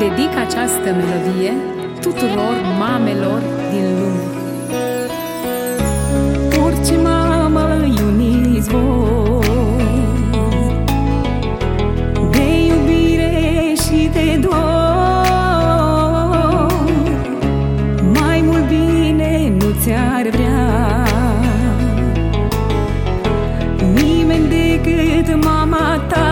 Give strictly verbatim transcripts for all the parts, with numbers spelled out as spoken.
Dedic această melodie tuturor mamelor din lume. Orice mamă iuniți voi de iubire și de dor, mai mult bine nu ți-ar vrea nimeni decât mama ta.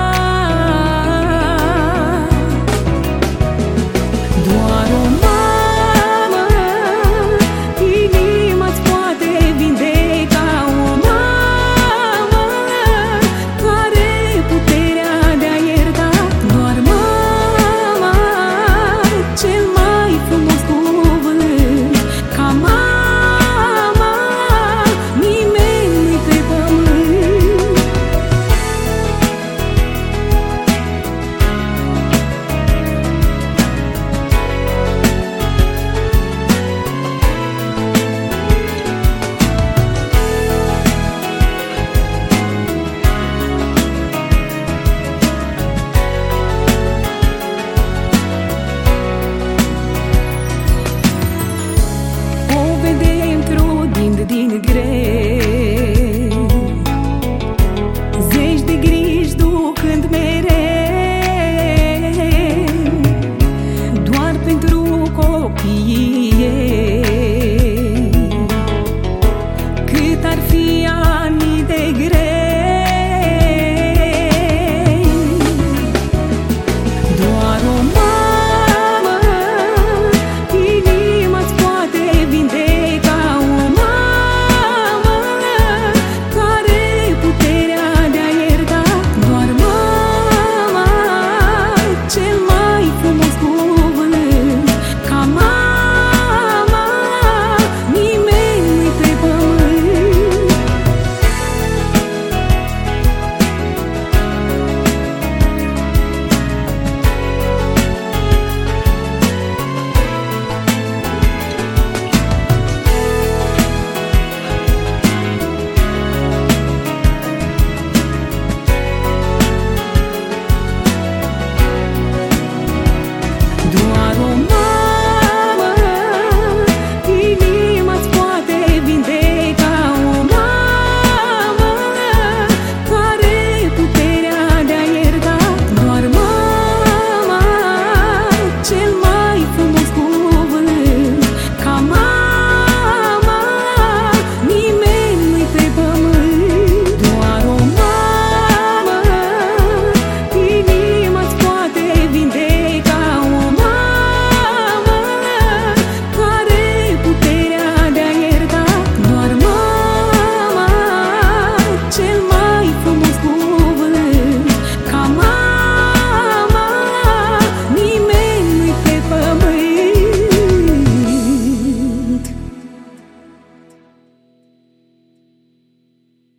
Din greu, zeci de griji ducând mereu, doar pentru copiii ei. Cât ar fi